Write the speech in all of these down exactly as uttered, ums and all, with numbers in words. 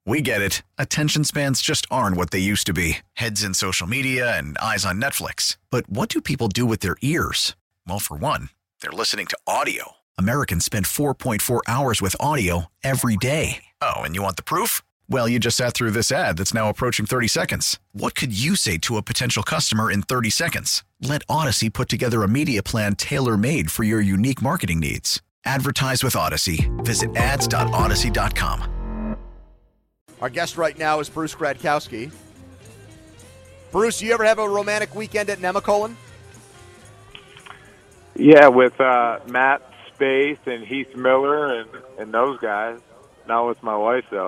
We get it. Attention spans just aren't what they used to be. Heads in social media and eyes on Netflix. But what do people do with their ears? Well, for one, they're listening to audio. Americans spend four point four hours with audio every day. Oh, and you want the proof? Well, you just sat through this ad that's now approaching thirty seconds. What could you say to a potential customer in thirty seconds? Let Odyssey put together a media plan tailor-made for your unique marketing needs. Advertise with Odyssey. Visit ads dot odyssey dot com. Our guest right now is Bruce Gradkowski. Bruce, you ever have a romantic weekend at Nemacolin? Yeah, with uh, Matt Space and Heath Miller and, and those guys. Not with my wife, though.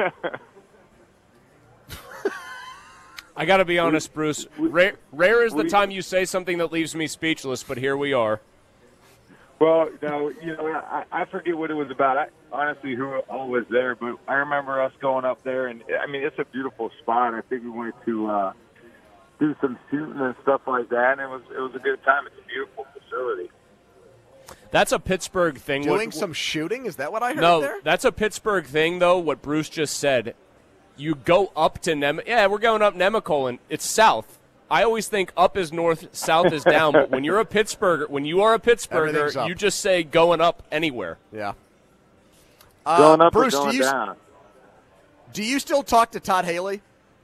I got to be honest, Bruce. Rare, rare is the we, time you say something that leaves me speechless, but here we are. Well, no, you know, I, I forget what it was about. I, honestly, who all was there, but I remember us going up there, and I mean, it's a beautiful spot. I think we went to uh, do some shooting and stuff like that, and it was it was a good time. It's a beautiful facility. That's a Pittsburgh thing. Doing what, some shooting? Is that what I heard no, there? No, that's a Pittsburgh thing, though, what Bruce just said. You go up to Nem. Yeah, we're going up Nemacolin. It's south. I always think up is north, south is down. But when you're a Pittsburgher, when you are a Pittsburgher, you just say going up anywhere. Yeah. Uh, going up Bruce, or going do you, down? Do you still talk to Todd Haley?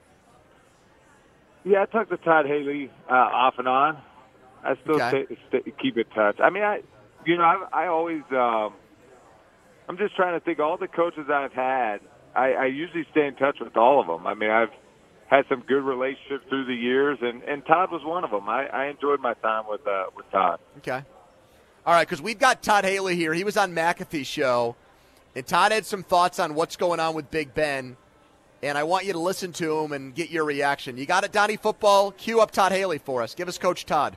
Yeah, I talk to Todd Haley uh, off and on. I still okay. stay, stay, keep in touch. I mean, I, you know, I, I always. Um, I'm just trying to think. All the coaches I've had, I, I usually stay in touch with all of them. I mean, I've had some good relationships through the years, and, and Todd was one of them. I, I enjoyed my time with uh, with Todd. Okay. All right, because we've got Todd Haley here. He was on McAfee's show, and Todd had some thoughts on what's going on with Big Ben, and I want you to listen to him and get your reaction. You got it, Donnie Football? Cue up Todd Haley for us. Give us Coach Todd.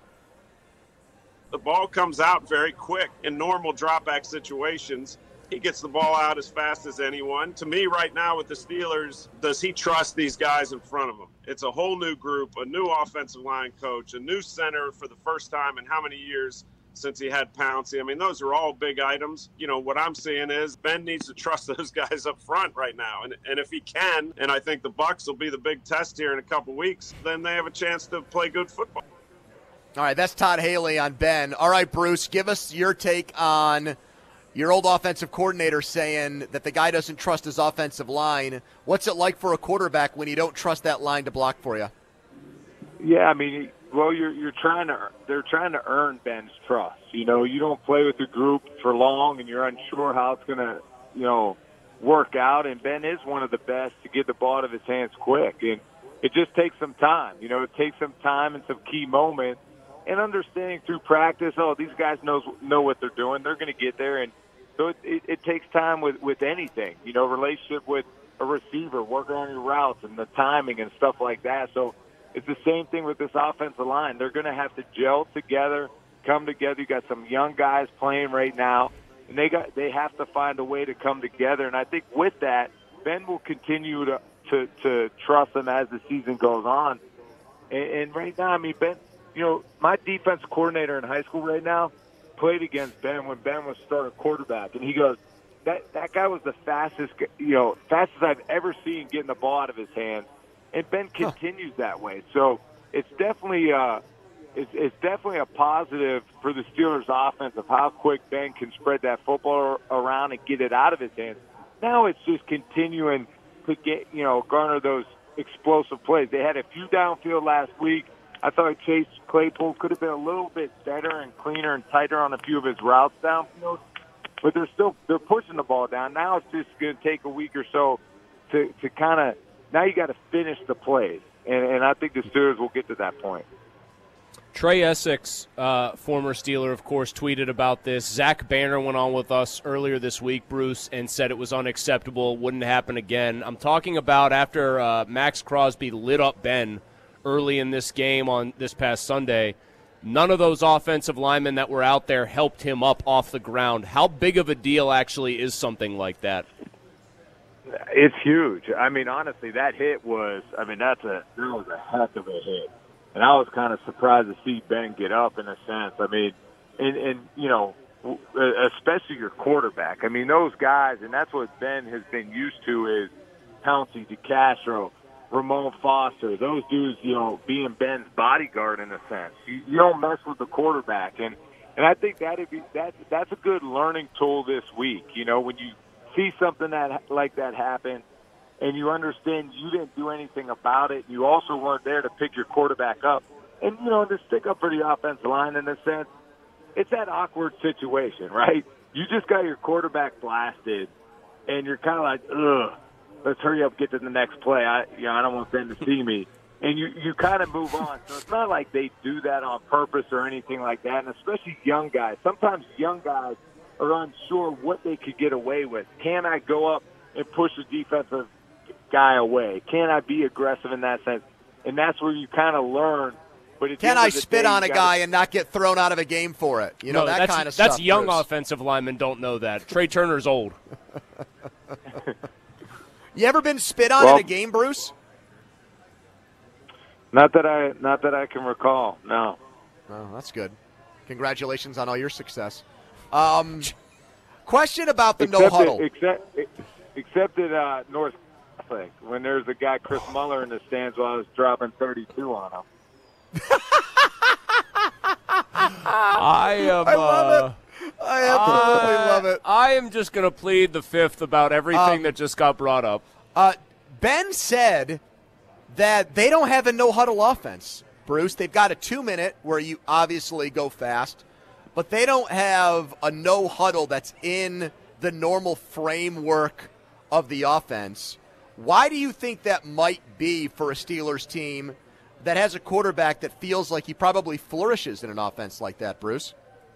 The ball comes out very quick in normal drop-back situations. He gets the ball out as fast as anyone. To me, right now with the Steelers, does he trust these guys in front of him? It's a whole new group, a new offensive line coach, a new center for the first time in how many years since he had Pouncey. I mean, those are all big items. You know, what I'm seeing is Ben needs to trust those guys up front right now. And and if he can, and I think the Bucs will be the big test here in a couple weeks, then they have a chance to play good football. All right, that's Todd Haley on Ben. All right, Bruce, give us your take on your old offensive coordinator saying that the guy doesn't trust his offensive line. What's it like for a quarterback when you don't trust that line to block for you? Yeah, I mean, well, you're you're trying to they're trying to earn Ben's trust. You know, you don't play with the group for long, and you're unsure how it's going to, you know, work out. And Ben is one of the best to get the ball out of his hands quick, and it just takes some time. You know, it takes some time and some key moments, and understanding through practice. Oh, these guys knows know what they're doing. They're going to get there, and so it, it, it takes time with, with anything, you know, relationship with a receiver, working on your routes and the timing and stuff like that. So it's the same thing with this offensive line. They're going to have to gel together, come together. You got some young guys playing right now, and they got they have to find a way to come together. And I think with that, Ben will continue to to, to trust them as the season goes on. And, and right now, I mean, Ben, you know, my defense coordinator in high school right now played against Ben when Ben was starting quarterback, and he goes, that that guy was the fastest, you know, fastest I've ever seen getting the ball out of his hands, and Ben continues huh. that way. So it's definitely uh, it's, it's definitely a positive for the Steelers' offense of how quick Ben can spread that football around and get it out of his hands. Now it's just continuing to get, you know, garner those explosive plays. They had a few downfield last week. I thought Chase Claypool could have been a little bit better and cleaner and tighter on a few of his routes downfield, but they're still they're pushing the ball down. Now it's just going to take a week or so to to kind of now you got to finish the plays, and, and I think the Steelers will get to that point. Trey Essex, uh, former Steeler, of course, tweeted about this. Zach Banner went on with us earlier this week, Bruce, and said it was unacceptable, wouldn't happen again. I'm talking about after uh, Max Crosby lit up Ben early in this game on this past Sunday. None of those offensive linemen that were out there helped him up off the ground. How big of a deal actually is something like that? It's huge. I mean, honestly, that hit was, I mean, that's a, that was a heck of a hit. And I was kind of surprised to see Ben get up in a sense. I mean, and, and you know, especially your quarterback. I mean, those guys, and that's what Ben has been used to is, Pouncey, DeCastro, Ramon Foster, those dudes, you know, being Ben's bodyguard in a sense. You, you don't mess with the quarterback. And, and I think that'd be, that, that's a good learning tool this week. You know, when you see something that like that happen and you understand you didn't do anything about it, you also weren't there to pick your quarterback up. And, you know, to stick up for the offensive line in a sense, it's that awkward situation, right? You just got your quarterback blasted, and you're kind of like, ugh, let's hurry up, get to the next play. I, you know, I don't want them to see me. And you, you kind of move on. So it's not like they do that on purpose or anything like that, and especially young guys. Sometimes young guys are unsure what they could get away with. Can I go up and push the defensive guy away? Can I be aggressive in that sense? And that's where you kind of learn. But can I spit day, on a gotta, guy and not get thrown out of a game for it? You know, no, that kind of stuff. That's young Bruce. Offensive linemen don't know that. Trey Turner's old. You ever been spit on well, in a game, Bruce? Not that I not that I can recall, no. Oh, that's good. Congratulations on all your success. Um, question about the except no huddle. It, except, except at uh, North Catholic, when there's a guy, Chris Muller, in the stands while I was dropping thirty-two on him. I am. I love uh, it. I absolutely I, love it. I am just going to plead the fifth about everything um, that just got brought up. Uh, Ben said that they don't have a no-huddle offense, Bruce. They've got a two-minute where you obviously go fast, but they don't have a no-huddle that's in the normal framework of the offense. Why do you think that might be for a Steelers team that has a quarterback that feels like he probably flourishes in an offense like that, Bruce?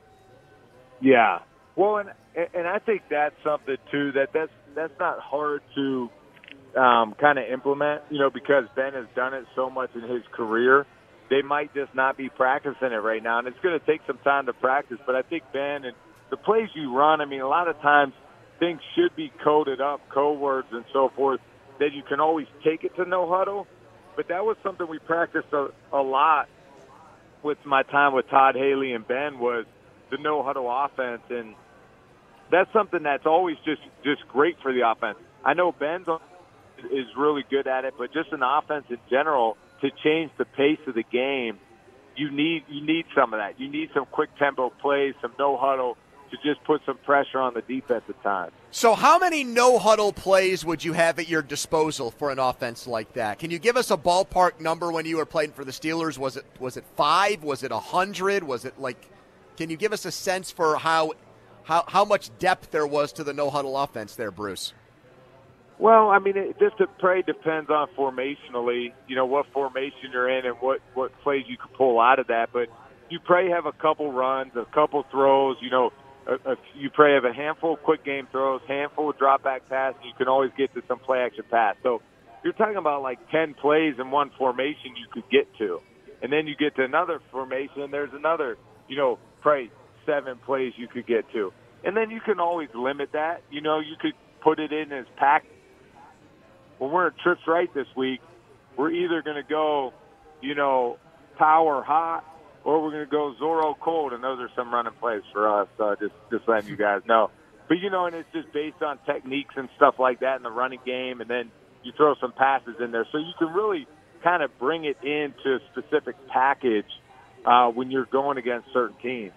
Yeah. Well, and and I think that's something, too, that that's, that's not hard to um, kind of implement, you know, because Ben has done it so much in his career. They might just not be practicing it right now, and it's going to take some time to practice. But I think Ben and the plays you run, I mean, a lot of times things should be coded up, code words and so forth, that you can always take it to no huddle. But that was something we practiced a, a lot with my time with Todd Haley and Ben, was the no-huddle offense. And that's something that's always just, just great for the offense. I know Ben's is really good at it, but just an offense in general, to change the pace of the game, you need you need some of that. You need some quick tempo plays, some no-huddle, to just put some pressure on the defense at times. So how many no-huddle plays would you have at your disposal for an offense like that? Can you give us a ballpark number when you were playing for the Steelers? Was it was it five? Was it a hundred? Was it like? Can you give us a sense for how how how much depth there was to the no-huddle offense there, Bruce? Well, I mean, it just probably depends on formationally, you know, what formation you're in and what what plays you can pull out of that. But you probably have a couple runs, a couple throws, you know. A, a, you probably have a handful of quick game throws, handful of drop back passes. You can always get to some play action pass. So you're talking about like ten plays in one formation you could get to, and then you get to another formation, and there's another, you know, probably seven plays you could get to, and then you can always limit that. You know, you could put it in as pack. When we're at Trips Right this week, we're either going to go, you know, power hot, or we're going to go Zorro cold, and those are some running plays for us, uh, just, just letting you guys know. But, you know, and it's just based on techniques and stuff like that in the running game, and then you throw some passes in there. So you can really kind of bring it into a specific package uh, when you're going against certain teams.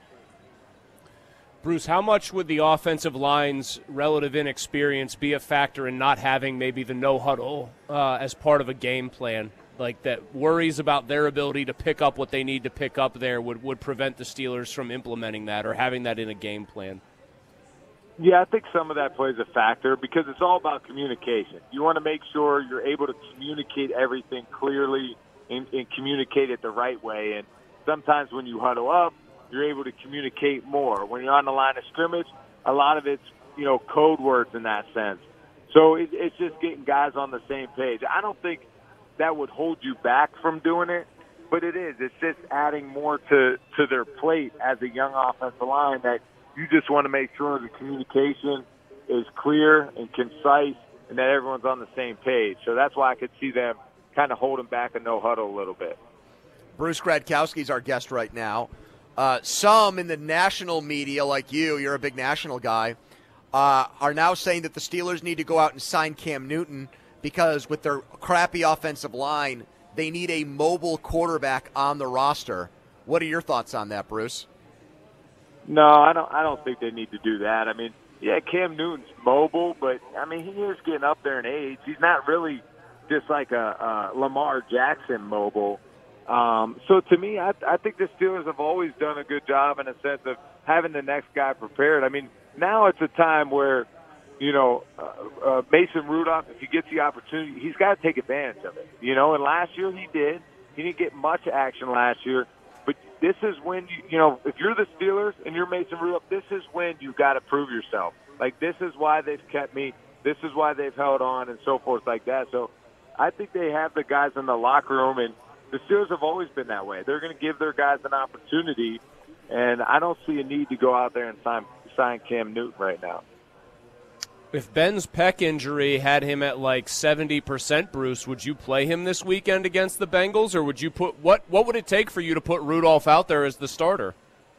Bruce, how much would the offensive line's relative inexperience be a factor in not having maybe the no-huddle uh, as part of a game plan? Like that worries about their ability to pick up what they need to pick up there would, would prevent the Steelers from implementing that or having that in a game plan? Yeah, I think some of that plays a factor because it's all about communication. You want to make sure you're able to communicate everything clearly and, and communicate it the right way. And sometimes when you huddle up, you're able to communicate more. When you're on the line of scrimmage, a lot of it's, you know, code words in that sense. So it, it's just getting guys on the same page. I don't think that would hold you back from doing it, but it is. It's just adding more to, to their plate as a young offensive line that you just want to make sure the communication is clear and concise and that everyone's on the same page. So that's why I could see them kind of holding back a no-huddle a little bit. Bruce Gradkowski is our guest right now. Uh, some in the national media, like you, you're a big national guy, uh, are now saying that the Steelers need to go out and sign Cam Newton because with their crappy offensive line, they need a mobile quarterback on the roster. What are your thoughts on that, Bruce? No, I don't. I don't think they need to do that. I mean, yeah, Cam Newton's mobile, but I mean, he is getting up there in age. He's not really just like a, a Lamar Jackson mobile. Um, so to me, I, I think the Steelers have always done a good job in a sense of having the next guy prepared. I mean, now it's a time where, you know, uh, uh, Mason Rudolph, if he gets the opportunity, he's got to take advantage of it. You know, and last year he did. He didn't get much action last year. But this is when, you, you know, if you're the Steelers and you're Mason Rudolph, this is when you've got to prove yourself. Like, this is why they've kept me. This is why they've held on and so forth like that. So I think they have the guys in the locker room, and the Steelers have always been that way. They're going to give their guys an opportunity, and I don't see a need to go out there and sign, sign Cam Newton right now. If Ben's pec injury had him at like seventy percent, Bruce, would you play him this weekend against the Bengals, or would you put what? What would it take for you to put Rudolph out there as the starter?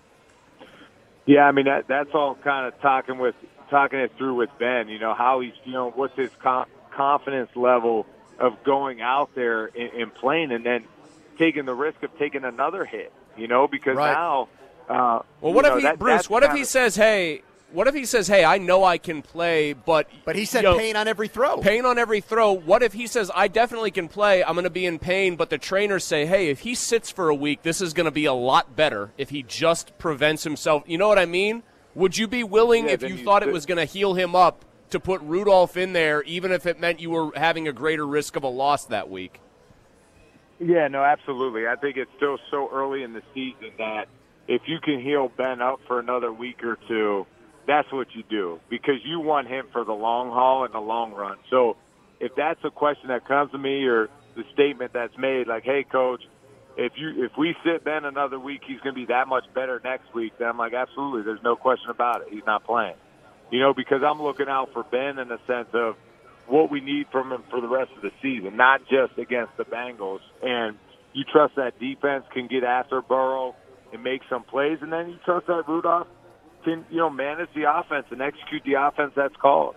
Yeah, I mean that, that's all kind of talking with talking it through with Ben. You know how he's feeling, what's his com- confidence level of going out there and, and playing, and then taking the risk of taking another hit. You know, because right. now. Uh, well, what you if know, he, that, Bruce? What if he of, says, "Hey"? What if he says, hey, I know I can play, but... But he said you know, pain on every throw. Pain on every throw. What if he says, I definitely can play, I'm going to be in pain, but the trainers say, hey, if he sits for a week, this is going to be a lot better if he just prevents himself. You know what I mean? Would you be willing, yeah, if you, you thought could. it was going to heal him up, to put Rudolph in there, even if it meant you were having a greater risk of a loss that week? Yeah, no, absolutely. I think it's still so early in the season that if you can heal Ben up for another week or two, that's what you do, because you want him for the long haul and the long run. So if that's a question that comes to me, or the statement that's made, like, hey, Coach, if you if we sit Ben another week, he's going to be that much better next week, then I'm like, absolutely, there's no question about it. He's not playing. You know, because I'm looking out for Ben in the sense of what we need from him for the rest of the season, not just against the Bengals. And you trust that defense can get after Burrow and make some plays, and then you trust that Rudolph can, you know, manage the offense and execute the offense that's called.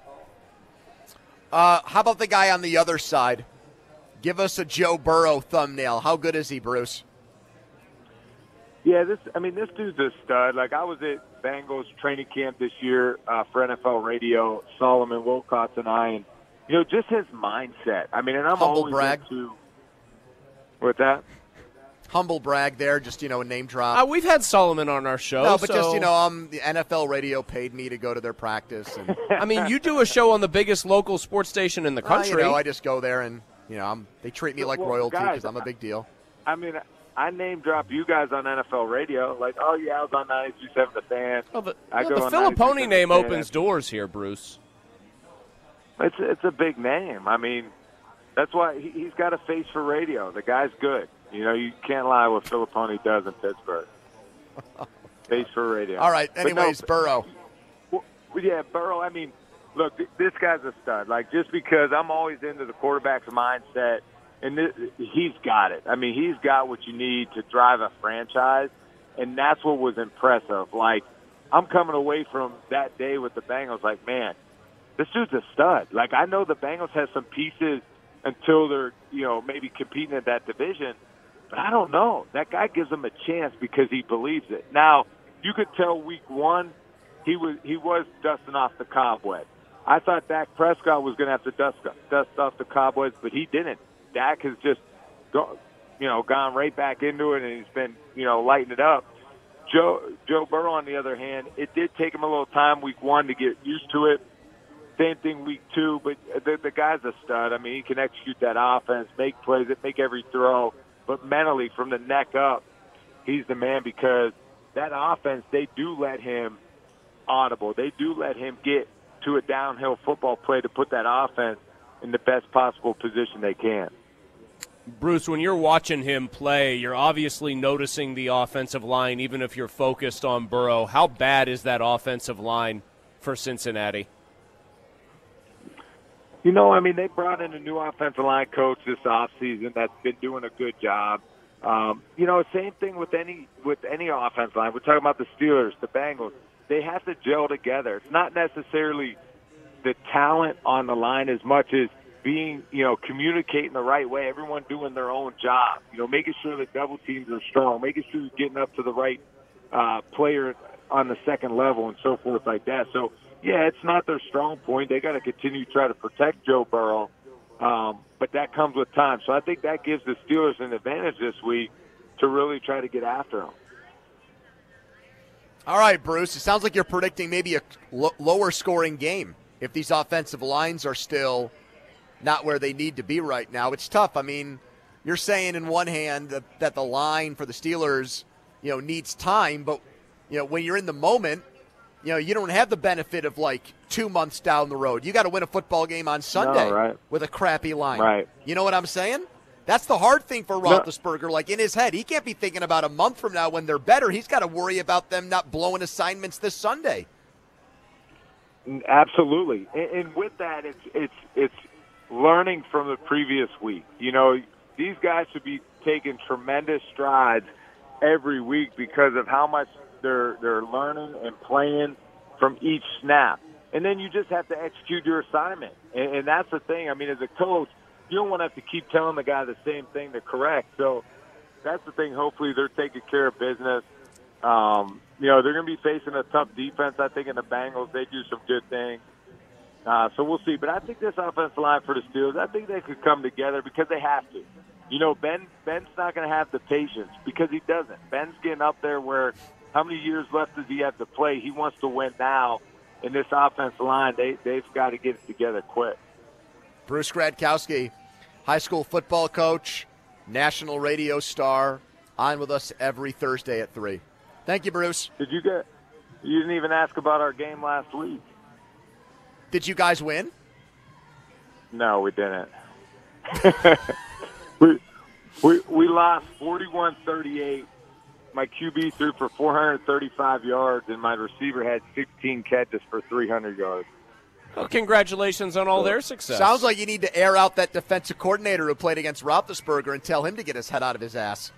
Uh, how about the guy on the other side? Give us a Joe Burrow thumbnail. How good is he, Bruce? Yeah, this. I mean, this dude's a stud. Like, I was at Bengals training camp this year uh, for N F L Radio, Solomon Wilcots and I, and, you know, just his mindset. I mean, and I'm Humble always brag. into – what's that? Humble brag there, just, you know, a name drop. Uh, we've had Solomon on our show. No, but so, just, you know, um, the N F L Radio paid me to go to their practice. And, I mean, you do a show on the biggest local sports station in the uh, country. you know, I just go there and, you know, I'm, they treat me like Well, royalty guys, because I'm a big deal. I mean, I name drop you guys on N F L Radio. Like, oh, yeah, I was on ninety-two point seven The Fan. Well, the I well, go the on Filipponi ninety-two point seven name The Fan. opens doors here, Bruce. It's, it's a big name. I mean, that's why he, he's got a face for radio. The guy's good. You know, you can't lie what Filipponi does in Pittsburgh. Face for radio. All right, But anyways, no, Burrow. Well, yeah, Burrow, I mean, look, th- this guy's a stud. Like, just because I'm always into the quarterback's mindset, and th- he's got it. I mean, he's got what you need to drive a franchise, and that's what was impressive. Like, I'm coming away from that day with the Bengals like, man, this dude's a stud. Like, I know the Bengals have some pieces until they're, you know, maybe competing in that division, but I don't know. That guy gives them a chance because he believes it. Now, you could tell week one he was he was dusting off the cobwebs. I thought Dak Prescott was going to have to dust dust off the cobwebs, but he didn't. Dak has just, go, you know, gone right back into it, and he's been, you know, lighting it up. Joe Joe Burrow, on the other hand, it did take him a little time week one to get used to it. Same thing week two, but the, the guy's a stud. I mean, he can execute that offense, make plays, make every throw. But mentally, from the neck up, he's the man, because that offense, they do let him audible. They do let him get to a downhill football play to put that offense in the best possible position they can. Bruce, when you're watching him play, you're obviously noticing the offensive line, even if you're focused on Burrow. How bad is that offensive line for Cincinnati? You know, I mean, they brought in a new offensive line coach this offseason that's been doing a good job. Um, you know, same thing with any with any offensive line. We're talking about the Steelers, the Bengals. They have to gel together. It's not necessarily the talent on the line as much as being, you know, communicating the right way, everyone doing their own job, you know, making sure that double teams are strong, making sure you're getting up to the right uh, player on the second level and so forth like that. So, yeah, it's not their strong point. They got to continue to try to protect Joe Burrow, um, but that comes with time. So I think that gives the Steelers an advantage this week to really try to get after them. All right, Bruce, it sounds like you're predicting maybe a l- lower scoring game if these offensive lines are still not where they need to be right now. It's tough. I mean, you're saying in one hand that, that the line for the Steelers, you know, needs time, but, you know, when you're in the moment, you know, you don't have the benefit of like two months down the road. You got to win a football game on Sunday no, right. with a crappy line. Right. You know what I'm saying? That's the hard thing for Roethlisberger. No. Like in his head, he can't be thinking about a month from now when they're better. He's got to worry about them not blowing assignments this Sunday. Absolutely, and, and with that, it's it's it's learning from the previous week. You know, these guys should be taking tremendous strides every week because of how much they're they're learning and playing from each snap. And then you just have to execute your assignment, and, and that's the thing. I mean, as a coach, you don't want to have to keep telling the guy the same thing to correct. So that's the thing. Hopefully they're taking care of business. Um, you know, they're going to be facing a tough defense, I think, in the Bengals. They do some good things. Uh, so we'll see. But I think this offensive line for the Steelers, I think they could come together because they have to. You know, Ben Ben's not going to have the patience because he doesn't. Ben's getting up there where how many years left does he have to play? He wants to win now. In this offensive line, they, they've got to get it together quick. Bruce Gradkowski, high school football coach, national radio star, on with us every Thursday at three. Thank you, Bruce. Did you get? You didn't even ask about our game last week. Did you guys win? No, we didn't. we, we we lost forty-one thirty-eight. My Q B threw for four hundred thirty-five yards, and my receiver had sixteen catches for three hundred yards. Well, congratulations on all their success. Sounds like you need to air out that defensive coordinator who played against Roethlisberger and tell him to get his head out of his ass.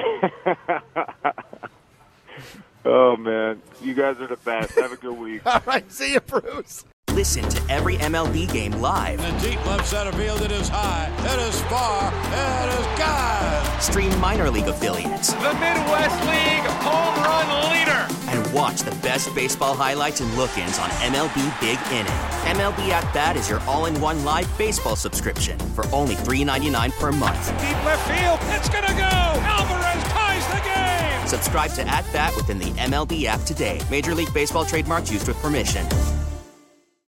Oh, man. You guys are the best. Have a good week. All right. See you, Bruce. Listen to every M L B game live. In the deep left center field, it is high, it is far, it is gone. Stream minor league affiliates. The Midwest League home run leader. And watch the best baseball highlights and look-ins on M L B Big Inning. M L B At Bat is your all-in-one live baseball subscription for only three dollars and ninety-nine cents per month. Deep left field, it's gonna go. Alvarez ties the game. Subscribe to At Bat within the M L B app today. Major League Baseball trademarks used with permission.